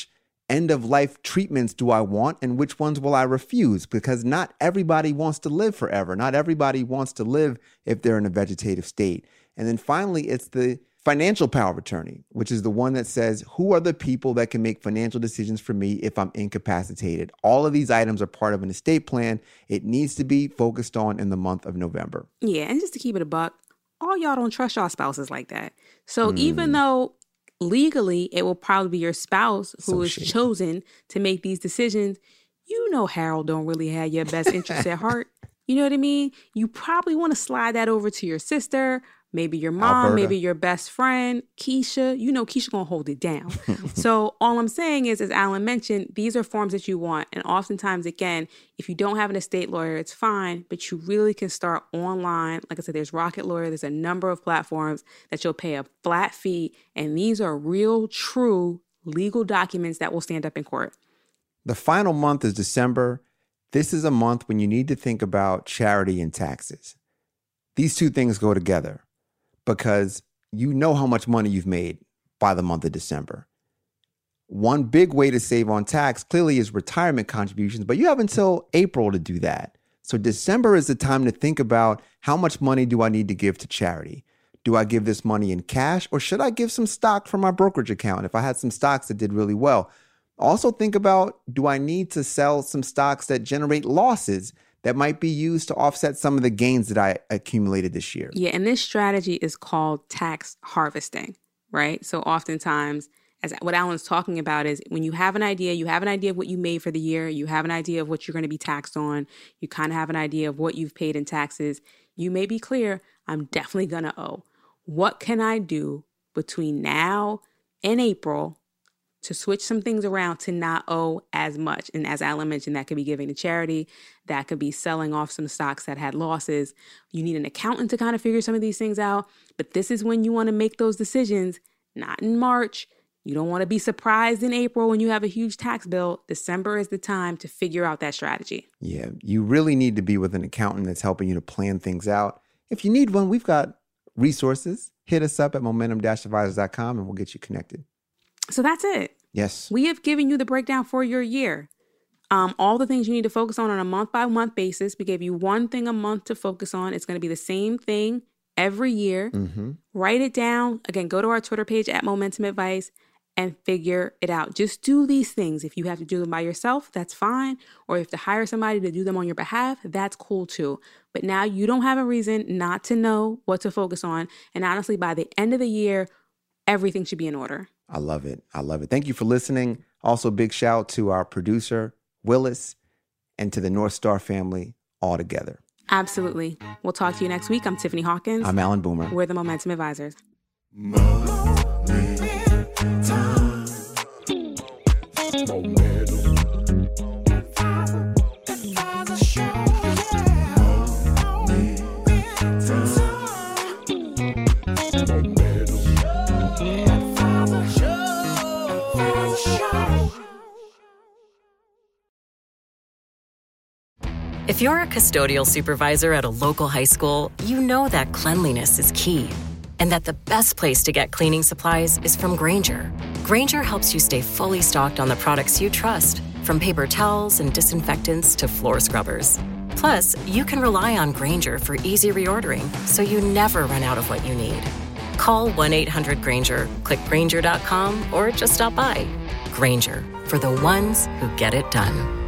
end-of-life treatments do I want and which ones will I refuse? Because not everybody wants to live forever. Not everybody wants to live if they're in a vegetative state. And then finally, it's the financial power of attorney, which is the one that says, who are the people that can make financial decisions for me if I'm incapacitated? All of these items are part of an estate plan. It needs to be focused on in the month of November. Yeah, and just to keep it a buck, all y'all don't trust y'all spouses like that. So even though legally it will probably be your spouse who is chosen to make these decisions, you know Harold don't really have your best interest at heart. You know what I mean? You probably want to slide that over to your sister, maybe your mom, Alberta. maybe your best friend, Keisha. You know Keisha gonna hold it down. So all I'm saying is, as Alan mentioned, these are forms that you want. And oftentimes, again, if you don't have an estate lawyer, it's fine, but you really can start online. Like I said, there's Rocket Lawyer. There's a number of platforms that you'll pay a flat fee. And these are real, true legal documents that will stand up in court. The final month is December. This is a month when you need to think about charity and taxes. These two things go together because you know how much money you've made by the month of December. One big way to save on tax clearly is retirement contributions, but you have until April to do that. So December is the time to think about how much money do I need to give to charity? Do I give this money in cash or should I give some stock from my brokerage account if I had some stocks that did really well? Also think about, do I need to sell some stocks that generate losses that might be used to offset some of the gains that I accumulated this year? Yeah, and this strategy is called tax harvesting, right? So oftentimes, as what Alan's talking about is when you have an idea of what you made for the year, you have an idea of what you're going to be taxed on, you kind of have an idea of what you've paid in taxes, you may be clear, I'm definitely going to owe. What can I do between now and April to switch some things around to not owe as much? And as Alan mentioned, that could be giving to charity. That could be selling off some stocks that had losses. You need an accountant to kind of figure some of these things out. But this is when you want to make those decisions, not in March. You don't want to be surprised in April when you have a huge tax bill. December is the time to figure out that strategy. Yeah, you really need to be with an accountant that's helping you to plan things out. If you need one, we've got resources. Hit us up at momentum-advisors.com and we'll get you connected. So that's it. Yes. We have given you the breakdown for your year. All the things you need to focus on a month-by-month basis. We gave you one thing a month to focus on. It's going to be the same thing every year. Write it down. Again, go to our Twitter page at Momentum Advice and figure it out. Just do these things. If you have to do them by yourself, that's fine. Or if you have to hire somebody to do them on your behalf, that's cool too. But now you don't have a reason not to know what to focus on. And honestly, by the end of the year, everything should be in order. I love it. I love it. Thank you for listening. Also, big shout out to our producer, Willis, and to the North Star family all together. Absolutely. We'll talk to you next week. I'm Tiffany Hawkins. I'm Alan Boomer. We're the Momentum Advisors. If you're a custodial supervisor at a local high school, you know that cleanliness is key and that the best place to get cleaning supplies is from Grainger. Grainger helps you stay fully stocked on the products you trust, from paper towels and disinfectants to floor scrubbers. Plus, you can rely on Grainger for easy reordering, so you never run out of what you need. Call 1-800-GRAINGER, click Grainger.com, or just stop by. Grainger, for the ones who get it done.